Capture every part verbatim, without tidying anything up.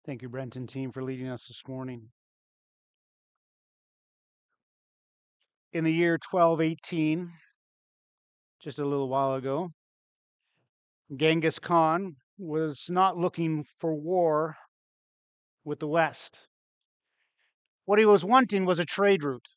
Thank you, Brenton team, for leading us this morning. In the year twelve eighteen, just a little while ago, Genghis Khan was not looking for war with the West. What he was wanting was a trade route.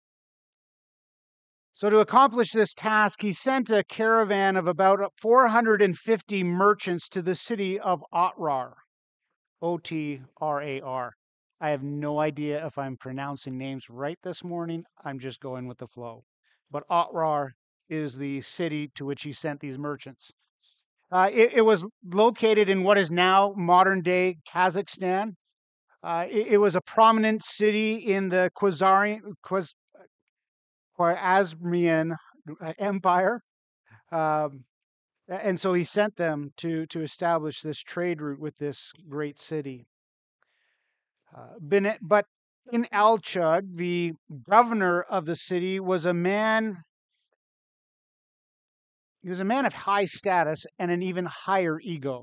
So to accomplish this task, he sent a caravan of about four hundred fifty merchants to the city of Otrar, O T R A R. I have no idea if I'm pronouncing names right this morning. I'm just going with the flow. But Otrar is the city to which he sent these merchants. Uh, it, it was located in what is now modern day Kazakhstan. Uh, it, it was a prominent city in the Khazarian, Khaz, Khwarezmian Empire. Um, and so he sent them to, to establish this trade route with this great city. Uh, but in Alchug, the governor of the city was a man. He was a man of high status and an even higher ego.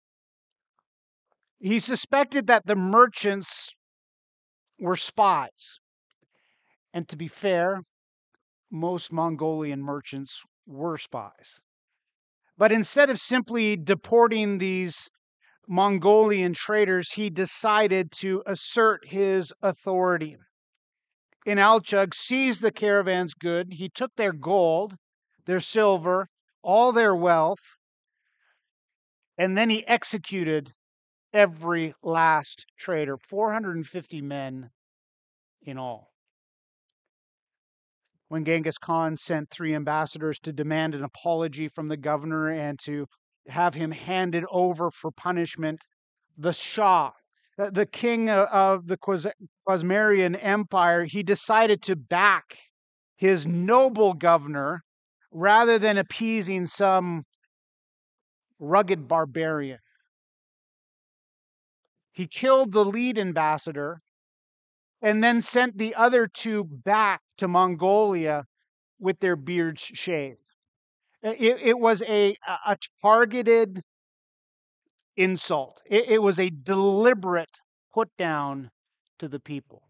He suspected that the merchants were spies. And to be fair, most Mongolian merchants were spies. But instead of simply deporting these Mongolian traders, he decided to assert his authority. In Alchug, seized the caravan's good. He took their gold, their silver, all their wealth, and then he executed every last trader, four hundred fifty men in all. When Genghis Khan sent three ambassadors to demand an apology from the governor and to have him handed over for punishment, the Shah, the king of the Khwarezmian Empire, he decided to back his noble governor rather than appeasing some rugged barbarian. He killed the lead ambassador and then sent the other two back to Mongolia with their beards shaved. It, it was a, a targeted insult. It, it was a deliberate put down to the people.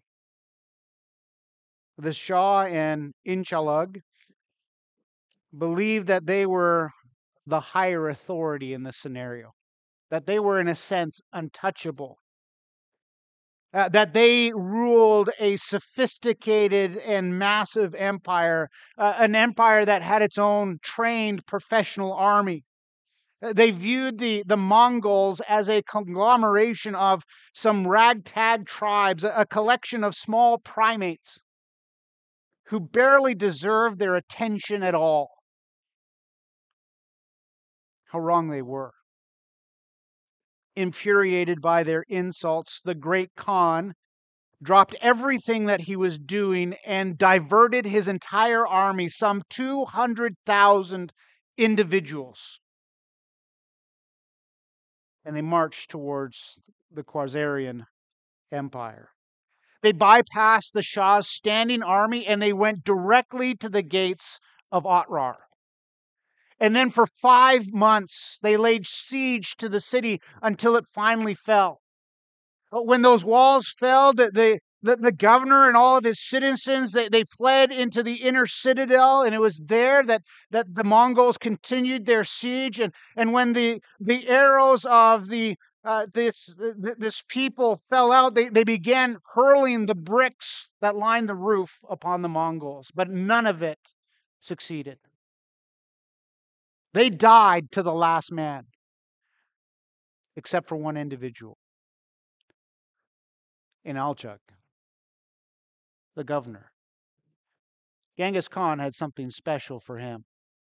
The Shah and Inchalug believed that they were the higher authority in this scenario, that they were, in a sense, untouchable, uh, that they ruled a sophisticated and massive empire, uh, an empire that had its own trained professional army. They viewed the, the Mongols as a conglomeration of some ragtag tribes, a, a collection of small primates who barely deserved their attention at all. How wrong they were. Infuriated by their insults, the great Khan dropped everything that he was doing and diverted his entire army, some two hundred thousand individuals. And they marched towards the Khwarezmian Empire. They bypassed the Shah's standing army and they went directly to the gates of Otrar. And then for five months, they laid siege to the city until it finally fell. But when those walls fell, the, the, the, the governor and all of his citizens, they, they fled into the inner citadel, and it was there that, that the Mongols continued their siege. And, and when the, the arrows of the uh, this, this people fell out, they, they began hurling the bricks that lined the roof upon the Mongols, but none of it succeeded. They died to the last man, except for one individual in Alchug, the governor. Genghis Khan had something special for him.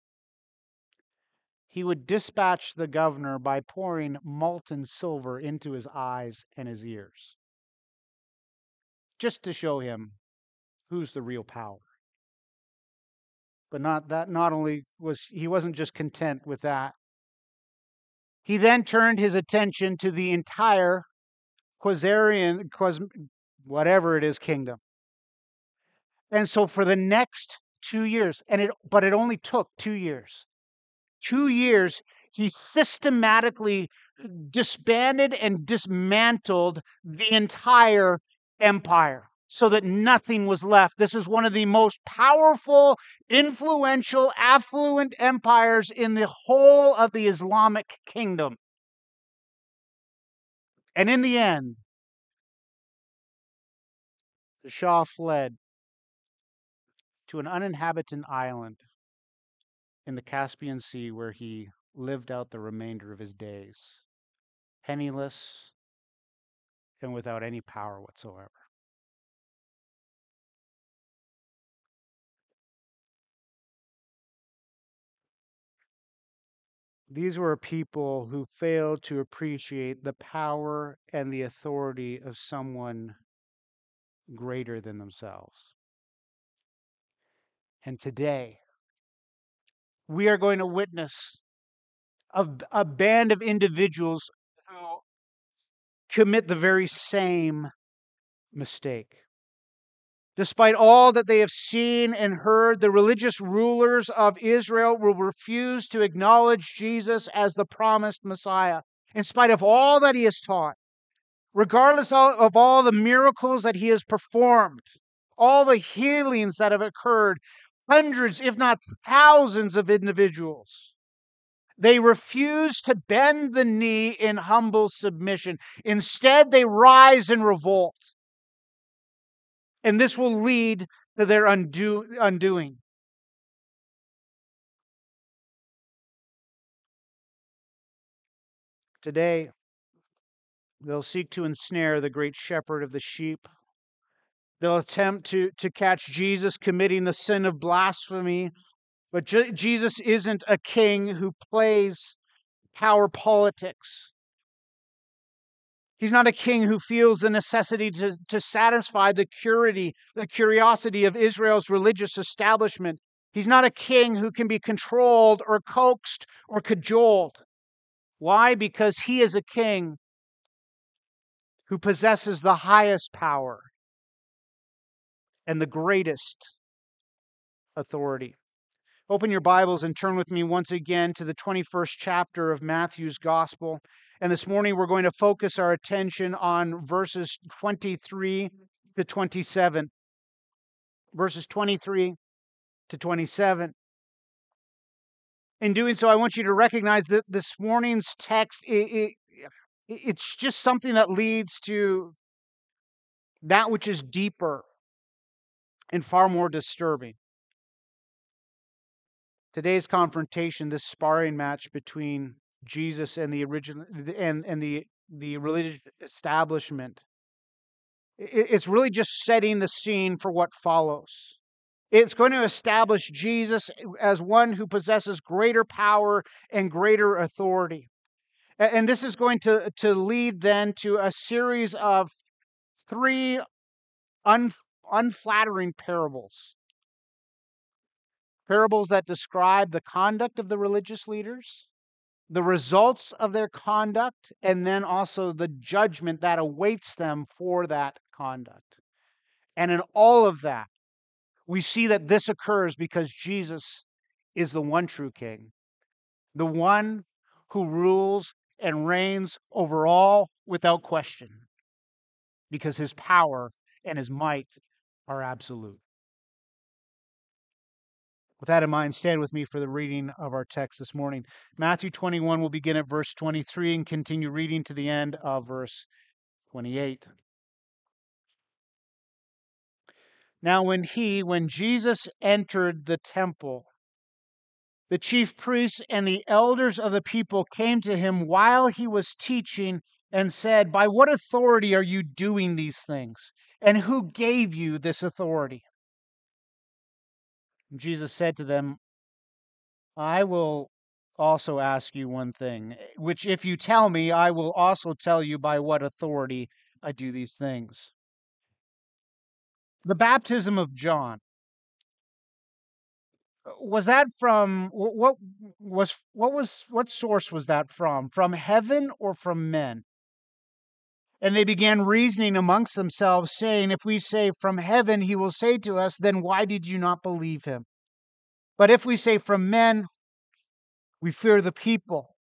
He would dispatch the governor by pouring molten silver into his eyes and his ears, just to show him who's the real power. But not that not only was he wasn't just content with that. He then turned his attention to the entire Khwarezmian, whatever it is, kingdom. And so for the next two years, and it but it only took two years. Two years, he systematically disbanded and dismantled the entire empire so that nothing was left. This is one of the most powerful, influential, affluent empires in the whole of the Islamic kingdom. And in the end, the Shah fled to an uninhabited island in the Caspian Sea where he lived out the remainder of his days, penniless and without any power whatsoever. These were people who failed to appreciate the power and the authority of someone greater than themselves. And today, we are going to witness a, a band of individuals who commit the very same mistake. Despite all that they have seen and heard, the religious rulers of Israel will refuse to acknowledge Jesus as the promised Messiah, in spite of all that he has taught, regardless of all the miracles that he has performed, all the healings that have occurred, hundreds, if not thousands of individuals. They refuse to bend the knee in humble submission. Instead, they rise in revolt. And this will lead to their undo- undoing. Today, they'll seek to ensnare the great shepherd of the sheep. They'll attempt to, to catch Jesus committing the sin of blasphemy. But Je- Jesus isn't a king who plays power politics. He's not a king who feels the necessity to, to satisfy the curiosity, the curiosity of Israel's religious establishment. He's not a king who can be controlled or coaxed or cajoled. Why? Because he is a king who possesses the highest power and the greatest authority. Open your Bibles and turn with me once again to the twenty-first chapter of Matthew's Gospel. And this morning we're going to focus our attention on verses twenty-three to twenty-seven. Verses twenty-three to twenty-seven. In doing so, I want you to recognize that this morning's text, it, it, it's just something that leads to that which is deeper and far more disturbing. Today's confrontation, this sparring match between Jesus and the original and, and the, the religious establishment, it, it's really just setting the scene for what follows. It's going to establish Jesus as one who possesses greater power and greater authority. And this is going to, to lead then to a series of three un, unflattering parables. Parables that describe the conduct of the religious leaders, the results of their conduct, and then also the judgment that awaits them for that conduct. And in all of that, we see that this occurs because Jesus is the one true king, the one who rules and reigns over all without question, because his power and his might are absolute. With that in mind, stand with me for the reading of our text this morning. Matthew twenty-one will begin at verse twenty-three and continue reading to the end of verse twenty-eight. Now when he, when Jesus entered the temple, the chief priests and the elders of the people came to him while he was teaching and said, "By what authority are you doing these things? And who gave you this authority?" And Jesus said to them, "I will also ask you one thing, which if you tell me, I will also tell you by what authority I do these things. The baptism of John, was that from what was what was what source was that from? From heaven or from men?" And they began reasoning amongst themselves, saying, "If we say from heaven, he will say to us, then why did you not believe him? But if we say from men, we fear the people,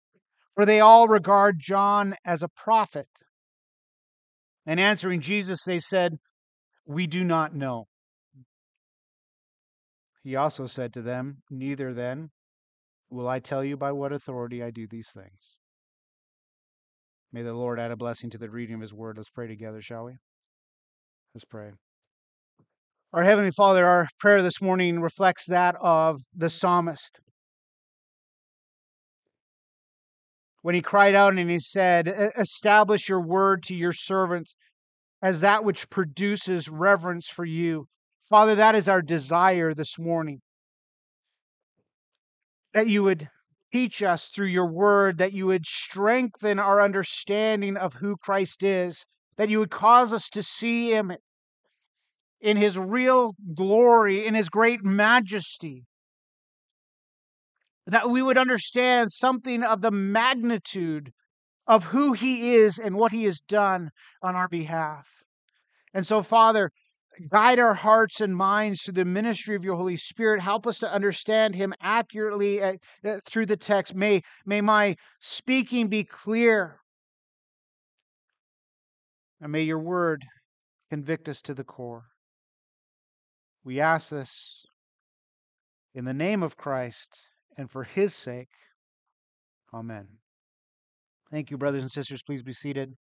For they all regard John as a prophet. And answering Jesus, they said, We do not know. He also said to them, Neither then will I tell you by what authority I do these things. May the Lord add a blessing to the reading of his word. Let's pray together, shall we? Let's pray. Our Heavenly Father, our prayer this morning reflects that of the psalmist. When he cried out and he said, Establish your word to your servant as that which produces reverence for you. Father, that is our desire this morning. That you would teach us through your word, that you would strengthen our understanding of who Christ is, that you would cause us to see him in his real glory, in his great majesty, that we would understand something of the magnitude of who he is and what he has done on our behalf. And so, Father, guide our hearts and minds through the ministry of your Holy Spirit. Help us to understand him accurately uh, uh, through the text. May, may my speaking be clear. And may your word convict us to the core. We ask this in the name of Christ and for his sake. Amen. Thank you, brothers and sisters. Please be seated.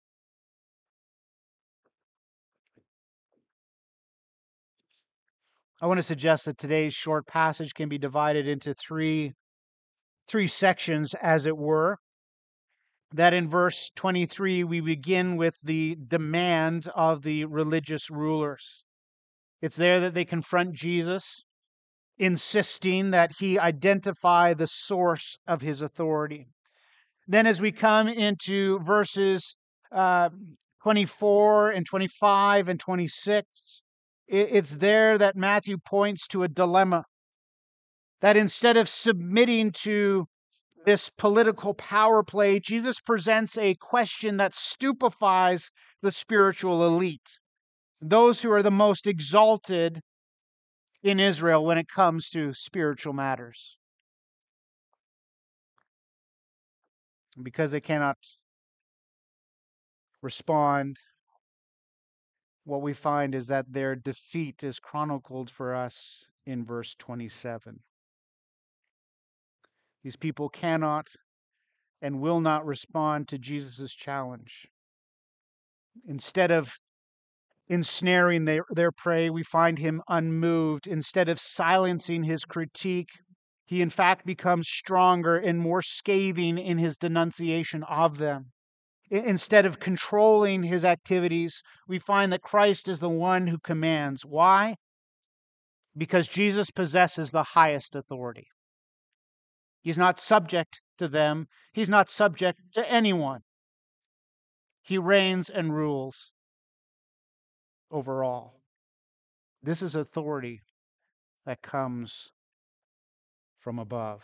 I want to suggest that today's short passage can be divided into three, three sections, as it were. That in verse twenty-three, we begin with the demand of the religious rulers. It's there that they confront Jesus, insisting that he identify the source of his authority. Then as we come into verses uh, twenty-four and twenty-five and twenty-six, it's there that Matthew points to a dilemma. That instead of submitting to this political power play, Jesus presents a question that stupefies the spiritual elite, those who are the most exalted in Israel when it comes to spiritual matters. Because they cannot respond, what we find is that their defeat is chronicled for us in verse twenty-seven. These people cannot and will not respond to Jesus' challenge. Instead of ensnaring their, their prey, we find him unmoved. Instead of silencing his critique, he in fact becomes stronger and more scathing in his denunciation of them. Instead of controlling his activities, we find that Christ is the one who commands. Why? Because Jesus possesses the highest authority. He's not subject to them. He's not subject to anyone. He reigns and rules over all. This is authority that comes from above.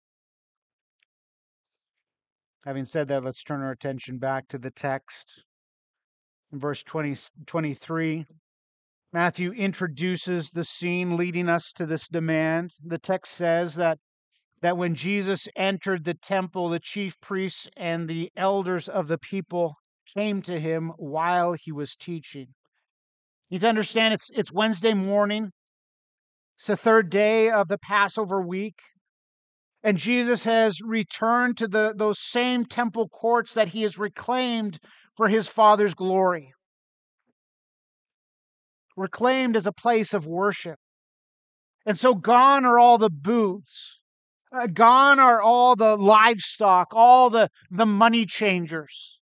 Having said that, let's turn our attention back to the text. In verse twenty, twenty-three, Matthew introduces the scene leading us to this demand. The text says that, that when Jesus entered the temple, the chief priests and the elders of the people came to him while he was teaching. You need to understand it's, it's Wednesday morning. It's the third day of the Passover week. And Jesus has returned to the, those same temple courts that he has reclaimed for his Father's glory. Reclaimed as a place of worship. And so gone are all the booths. Uh, gone are all the livestock, all the, the money changers.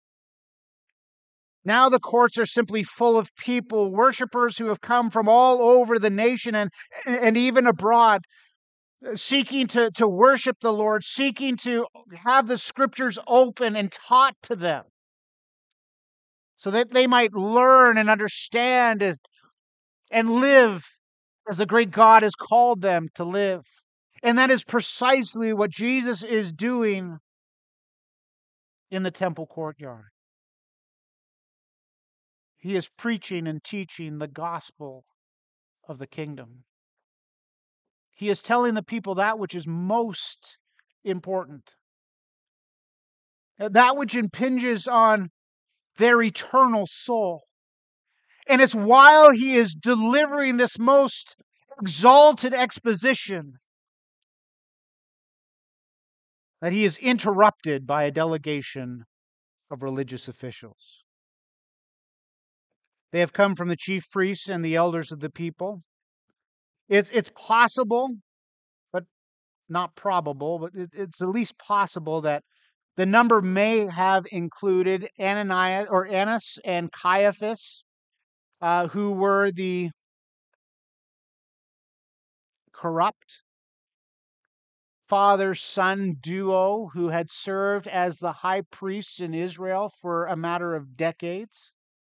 Now the courts are simply full of people, worshipers who have come from all over the nation and, and even abroad, seeking to, to worship the Lord, seeking to have the scriptures open and taught to them so that they might learn and understand and, and live as the great God has called them to live. And that is precisely what Jesus is doing in the temple courtyard. He is preaching and teaching the gospel of the kingdom. He is telling the people that which is most important. that which impinges on their eternal soul. And it's while he is delivering this most exalted exposition that he is interrupted by a delegation of religious officials. They have come from the chief priests and the elders of the people. It's, it's possible, but not probable, but it, it's at least possible that the number may have included Ananias or Annas and Caiaphas, uh, who were the corrupt father-son duo who had served as the high priests in Israel for a matter of decades.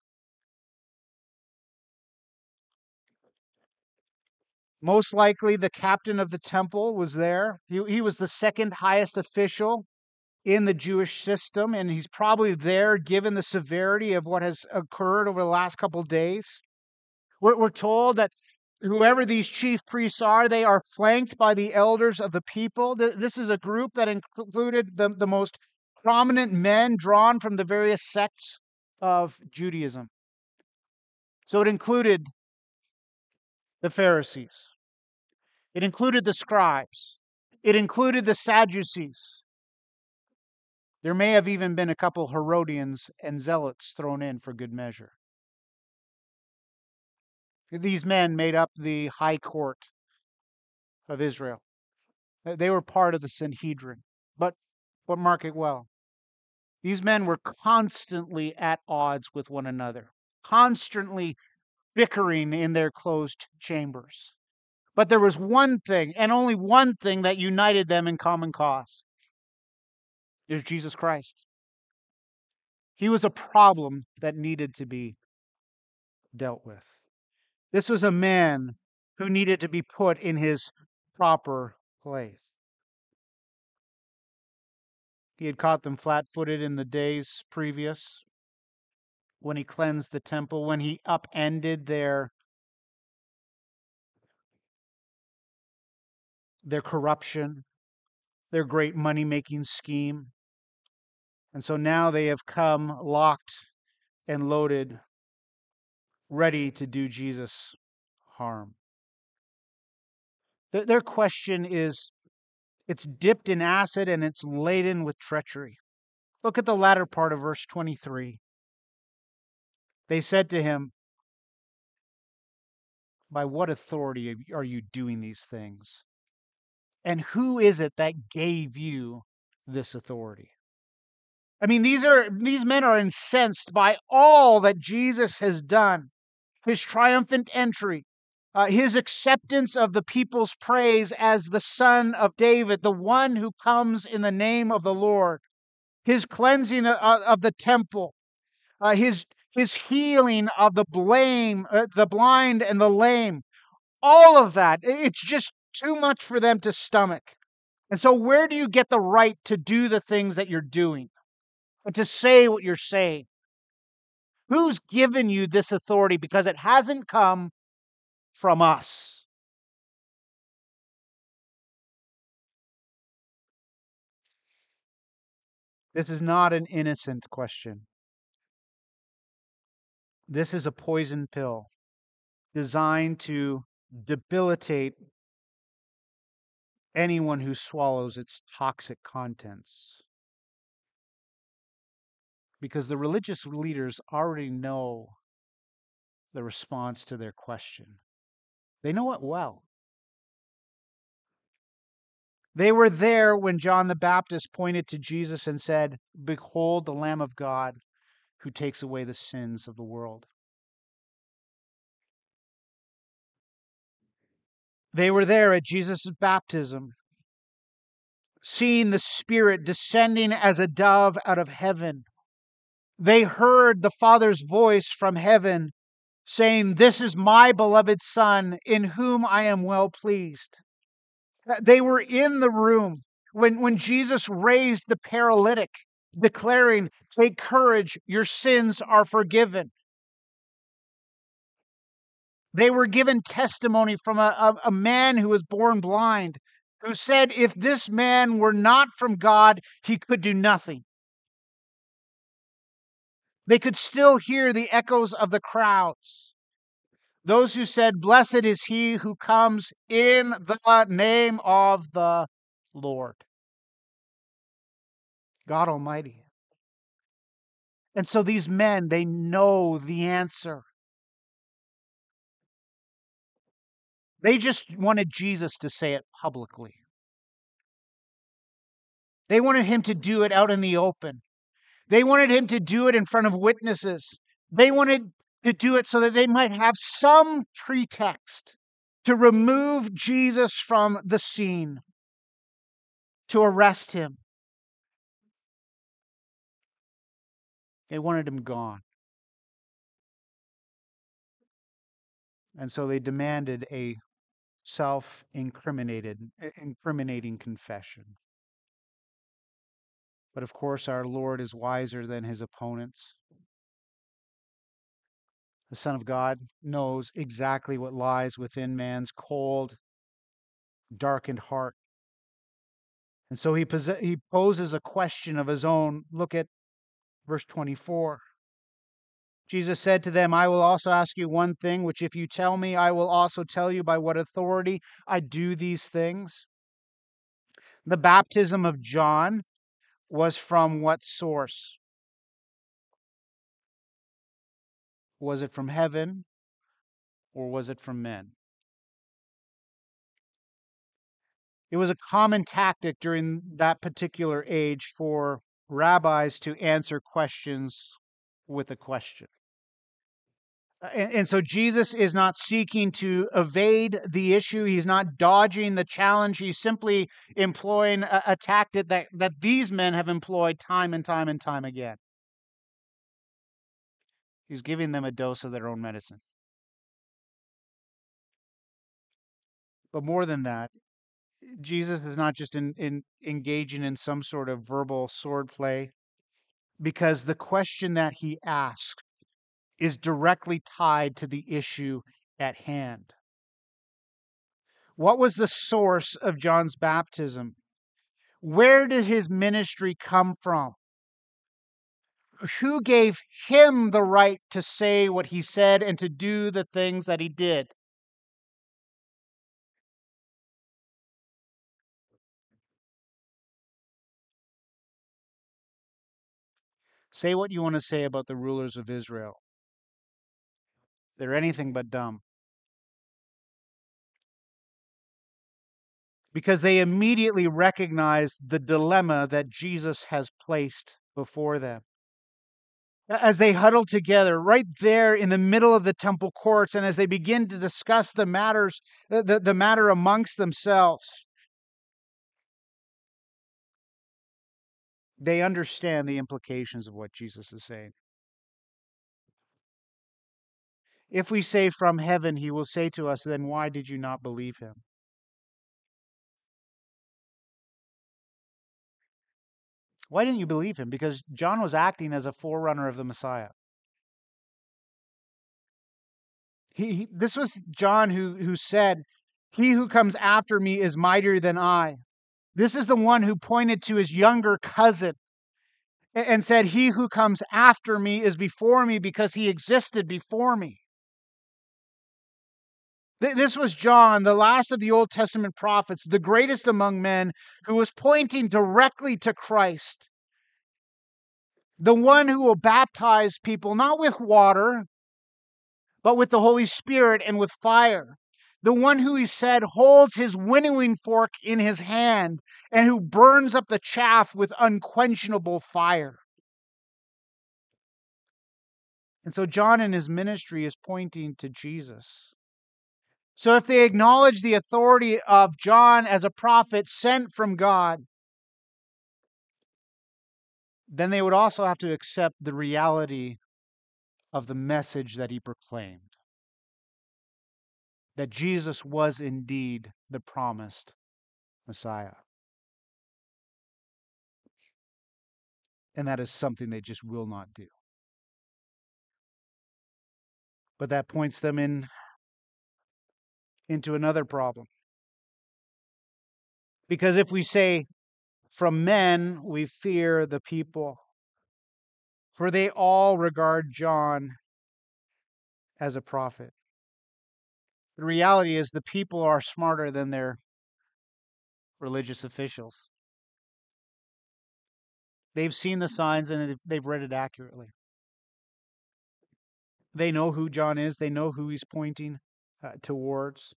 Most likely, the captain of the temple was there. He, he was the second highest official in the Jewish system, and he's probably there given the severity of what has occurred over the last couple days. We're, we're told that whoever these chief priests are, they are flanked by the elders of the people. This is a group that included the, the most prominent men drawn from the various sects of Judaism. So it included the Pharisees. It included the scribes. It included the Sadducees. There may have even been a couple Herodians and zealots thrown in for good measure. These men made up the high court of Israel. They were part of the Sanhedrin. But, but mark it well, these men were constantly at odds with one another, constantly bickering in their closed chambers. But there was one thing, and only one thing, that united them in common cause. It was Jesus Christ. He was a problem that needed to be dealt with. This was a man who needed to be put in his proper place. He had caught them flat-footed in the days previous when he cleansed the temple, when he upended their, their corruption, their great money-making scheme. And so now they have come locked and loaded, ready to do Jesus harm. Their question is, it's dipped in acid and it's laden with treachery. Look at the latter part of verse twenty-three. They said to him, "By what authority are you doing these things? And who is it that gave you this authority?" I mean, these are these men are incensed by all that Jesus has done. His triumphant entry, uh, his acceptance of the people's praise as the Son of David, the one who comes in the name of the Lord, his cleansing of, of the temple, uh, his his healing of the blame, uh, the blind and the lame, all of that. It's just too much for them to stomach. And so, where do you get the right to do the things that you're doing and to say what you're saying? Who's given you this authority? Because it hasn't come from us. This is not an innocent question. This is a poison pill designed to debilitate anyone who swallows its toxic contents. Because the religious leaders already know the response to their question. They know it well. They were there when John the Baptist pointed to Jesus and said, "Behold the Lamb of God who takes away the sins of the world." They were there at Jesus' baptism, seeing the Spirit descending as a dove out of heaven. They heard the Father's voice from heaven saying, "This is my beloved Son, in whom I am well pleased." They were in the room when, when Jesus raised the paralytic, declaring, "Take courage, your sins are forgiven." They were given testimony from a, a, a man who was born blind, who said if this man were not from God, he could do nothing. They could still hear the echoes of the crowds. Those who said, "Blessed is he who comes in the name of the Lord, God Almighty." And so these men, they know the answer. They just wanted Jesus to say it publicly. They wanted him to do it out in the open. They wanted him to do it in front of witnesses. They wanted to do it so that they might have some pretext to remove Jesus from the scene, to arrest him. They wanted him gone. And so they demanded a self-incriminated, incriminating confession. But of course, our Lord is wiser than his opponents. The Son of God knows exactly what lies within man's cold, darkened heart. And so he, pos- he poses a question of his own. Look at verse twenty-four. Jesus said to them, "I will also ask you one thing, which if you tell me, I will also tell you by what authority I do these things." The baptism of John was from what source? Was it from heaven or was it from men? It was a common tactic during that particular age for rabbis to answer questions with a question. And, and so Jesus is not seeking to evade the issue. He's not dodging the challenge. He's simply employing a, a tactic that, that these men have employed time and time and time again. He's giving them a dose of their own medicine. But more than that, Jesus is not just in, in engaging in some sort of verbal swordplay, because the question that he asks is directly tied to the issue at hand. What was the source of John's baptism? Where did his ministry come from? Who gave him the right to say what he said and to do the things that he did? Say what you want to say about the rulers of Israel. They're anything but dumb. Because they immediately recognize the dilemma that Jesus has placed before them. As they huddle together right there in the middle of the temple courts, and as they begin to discuss the matters, the, the matter amongst themselves, they understand the implications of what Jesus is saying. If we say from heaven, he will say to us, then why did you not believe him? Why didn't you believe him? Because John was acting as a forerunner of the Messiah. He, he this was John who, who said, "He who comes after me is mightier than I." This is the one who pointed to his younger cousin and said, "He who comes after me is before me because he existed before me." This was John, the last of the Old Testament prophets, the greatest among men, who was pointing directly to Christ, the one who will baptize people not with water, but with the Holy Spirit and with fire. The one who he said holds his winnowing fork in his hand and who burns up the chaff with unquenchable fire. And so John in his ministry is pointing to Jesus. So if they acknowledge the authority of John as a prophet sent from God, then they would also have to accept the reality of the message that he proclaimed. That Jesus was indeed the promised Messiah. And that is something they just will not do. But that points them in into another problem. Because if we say, from men we fear the people, for they all regard John as a prophet. The reality is the people are smarter than their religious officials. They've seen the signs and they've read it accurately. They know who John is. They know who he's pointing uh, towards.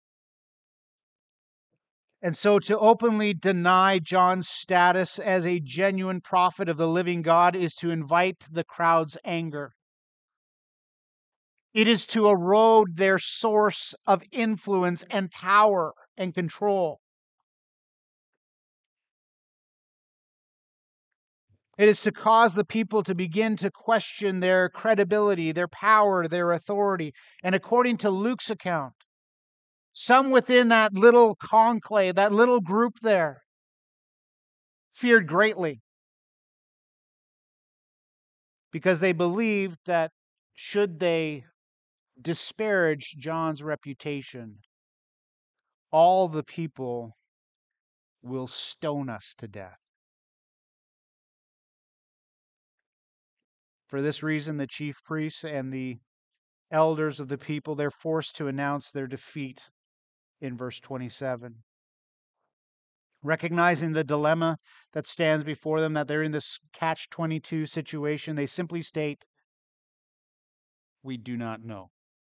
And so to openly deny John's status as a genuine prophet of the living God is to invite the crowd's anger. It is to erode their source of influence and power and control. It is to cause the people to begin to question their credibility, their power, their authority. And according to Luke's account, some within that little conclave, that little group there, feared greatly because they believed that should they disparage John's reputation, all the people will stone us to death. For this reason, the chief priests and the elders of the people, they're forced to announce their defeat in verse twenty-seven. Recognizing the dilemma that stands before them, that they're in this catch twenty-two situation, they simply state, "We do not know.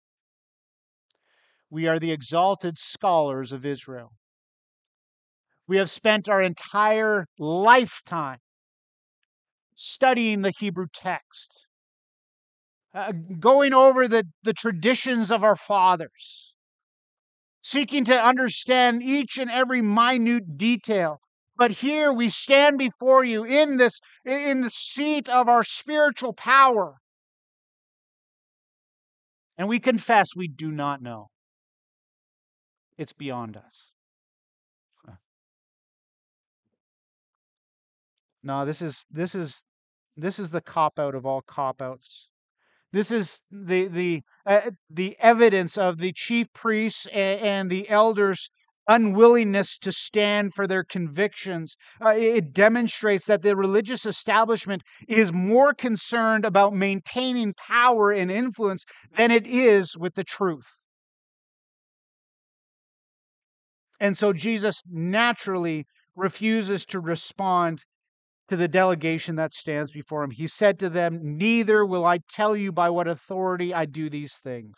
We are the exalted scholars of Israel. We have spent our entire lifetime studying the Hebrew text, uh, going over the, the traditions of our fathers, seeking to understand each and every minute detail. But here we stand before you in this, in the seat of our spiritual power, and we confess we do not know. It's beyond us." No, this is this is this is the cop out of all cop outs. This is the the uh, the evidence of the chief priests and, and the elders' unwillingness to stand for their convictions. Uh, it demonstrates that the religious establishment is more concerned about maintaining power and influence than it is with the truth. And so Jesus naturally refuses to respond to the delegation that stands before him. He said to them, "Neither will I tell you by what authority I do these things."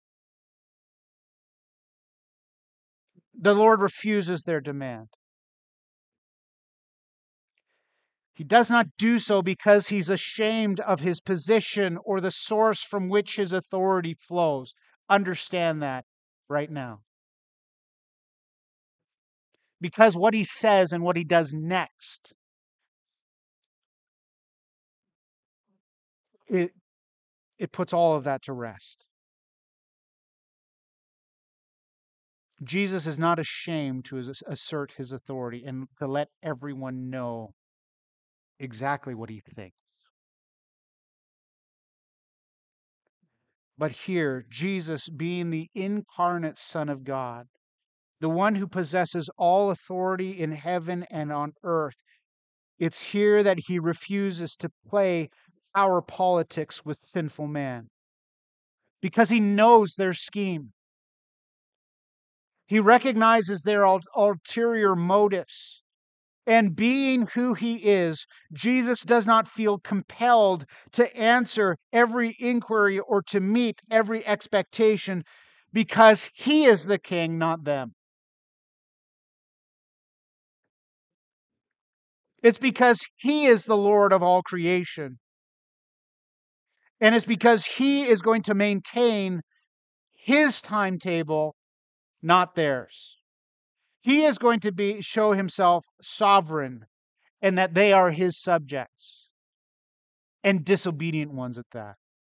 The Lord refuses their demand. He does not do so because he's ashamed of his position or the source from which his authority flows. Understand that right now. Because what he says and what he does next, it, it puts all of that to rest. Jesus is not ashamed to assert his authority and to let everyone know exactly what he thinks. But here, Jesus, being the incarnate Son of God, the one who possesses all authority in heaven and on earth, it's here that he refuses to play power politics with sinful man because he knows their scheme. He recognizes their ulterior motives. And being who he is, Jesus does not feel compelled to answer every inquiry or to meet every expectation because he is the king, not them. It's because he is the Lord of all creation. And it's because he is going to maintain his timetable, not theirs. He is going to be show himself sovereign and that they are his subjects, and disobedient ones at that.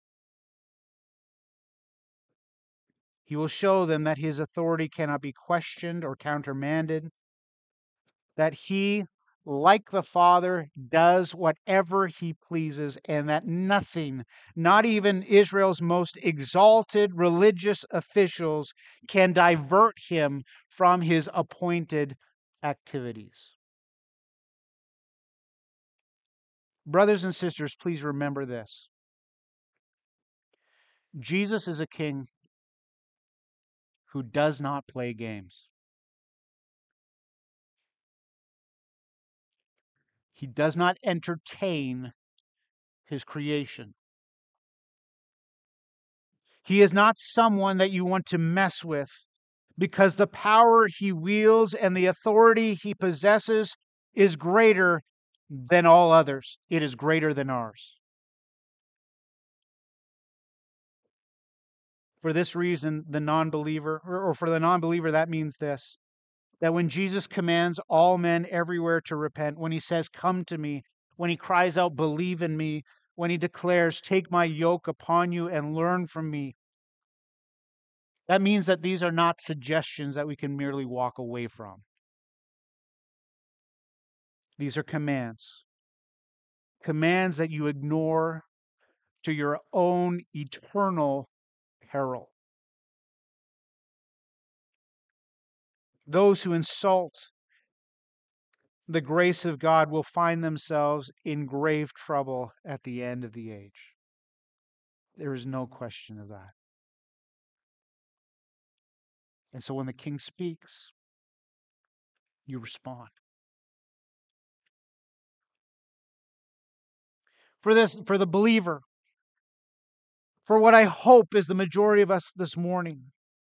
He will show them that his authority cannot be questioned or countermanded, that he, like the Father, does whatever he pleases, and that nothing, not even Israel's most exalted religious officials, can divert him from his appointed activities. Brothers and sisters, please remember this. Jesus is a king who does not play games. He does not entertain his creation. He is not someone that you want to mess with, because the power he wields and the authority he possesses is greater than all others. It is greater than ours. For this reason, the non-believer, or for the non-believer, that means this, that when Jesus commands all men everywhere to repent, when he says, "Come to me," when he cries out, "Believe in me," when he declares, "Take my yoke upon you and learn from me," that means that these are not suggestions that we can merely walk away from. These are commands. Commands that you ignore to your own eternal peril. Those who insult the grace of God will find themselves in grave trouble at the end of the age. There is no question of that. And so when the king speaks, you respond. For this, for the believer, for what I hope is the majority of us this morning,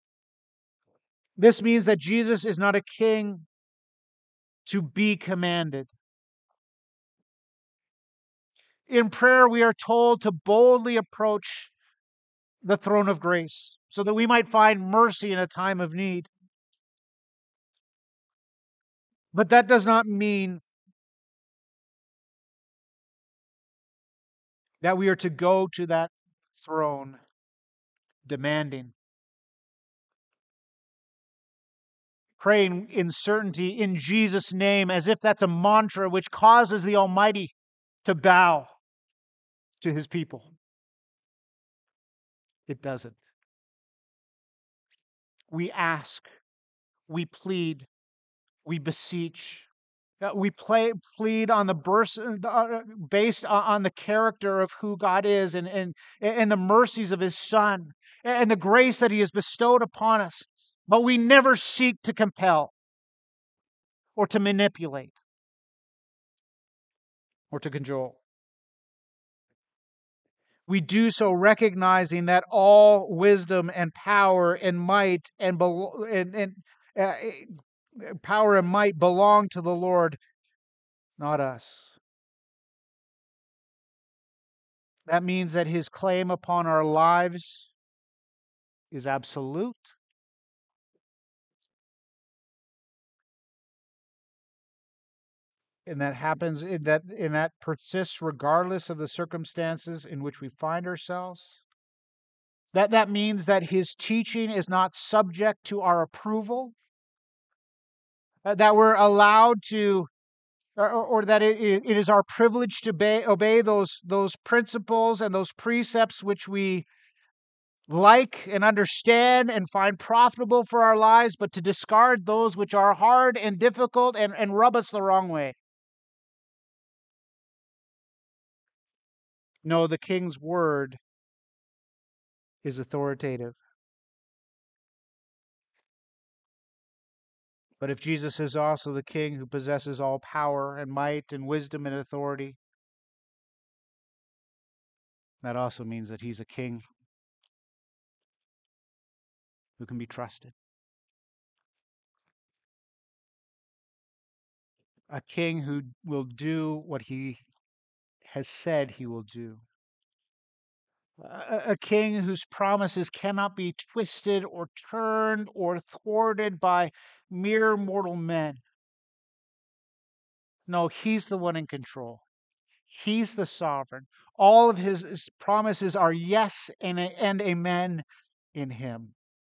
this means that Jesus is not a king to be commanded. In prayer, we are told to boldly approach the throne of grace so that we might find mercy in a time of need. But that does not mean that we are to go to that throne demanding, praying in certainty in Jesus' name as if that's a mantra which causes the Almighty to bow to his people. It doesn't. We ask, we plead, we beseech, uh, we play, plead on the burst, uh, based on the character of who God is and, and, and the mercies of his Son and the grace that he has bestowed upon us. But we never seek to compel or to manipulate or to cajole. We do so recognizing that all wisdom and power and might and, and, and uh, power and might belong to the Lord, not us. That means that his claim upon our lives is absolute. And that happens, in that, and that persists regardless of the circumstances in which we find ourselves. That, that means that his teaching is not subject to our approval. Uh, that we're allowed to, or, or that it, it is our privilege to obey, obey those, those principles and those precepts which we like and understand and find profitable for our lives, but to discard those which are hard and difficult and, and rub us the wrong way. No, the king's word is authoritative. But if Jesus is also the king who possesses all power and might and wisdom and authority, that also means that he's a king who can be trusted. A king who will do what he has said he will do. A, a king whose promises cannot be twisted or turned or thwarted by mere mortal men. No, he's the one in control. He's the sovereign. All of his, his promises are yes and, and amen in him.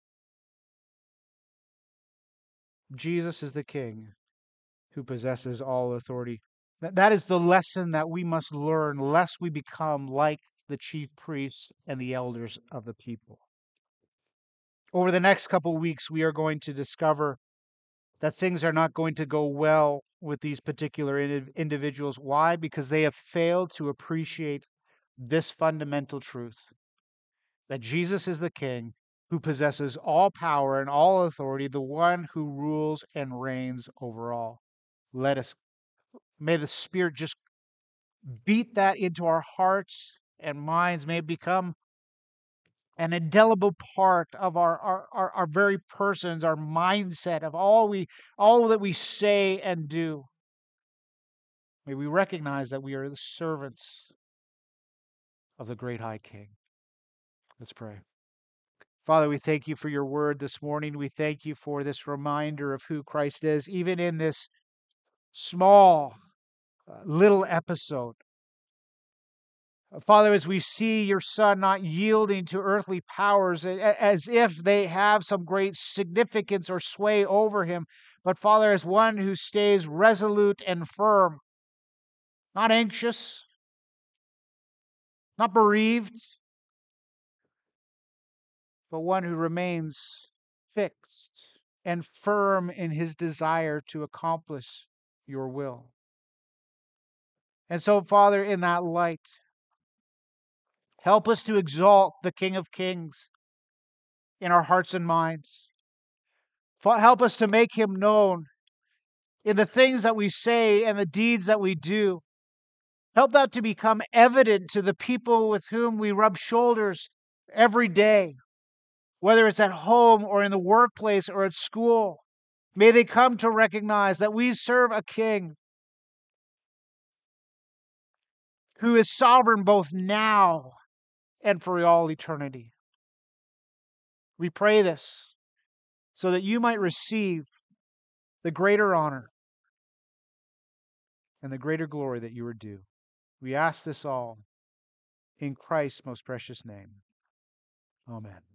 Jesus is the king who possesses all authority. That, that is the lesson that we must learn, lest we become like the chief priests and the elders of the people. Over the next couple of weeks, we are going to discover that things are not going to go well with these particular indi- individuals. Why? Because they have failed to appreciate this fundamental truth that Jesus is the King who possesses all power and all authority, the one who rules and reigns over all. Let us, may the Spirit just beat that into our hearts and minds. May it become an indelible part of our, our, our, our very persons, our mindset, of all we all that we say and do. May we recognize that we are the servants of the great high King. Let's pray. Father, we thank you for your word this morning. We thank you for this reminder of who Christ is, even in this small uh, little episode. Uh, Father, as we see your Son not yielding to earthly powers a- as if they have some great significance or sway over him, but Father, as one who stays resolute and firm, not anxious, not bereaved, but one who remains fixed and firm in his desire to accomplish your will. And so, Father, in that light, help us to exalt the King of Kings in our hearts and minds. Fa- Help us to make him known in the things that we say and the deeds that we do. Help that to become evident to the people with whom we rub shoulders every day, whether it's at home or in the workplace or at school. May they come to recognize that we serve a King who is sovereign both now and for all eternity. We pray this so that you might receive the greater honor and the greater glory that you are due. We ask this all in Christ's most precious name. Amen.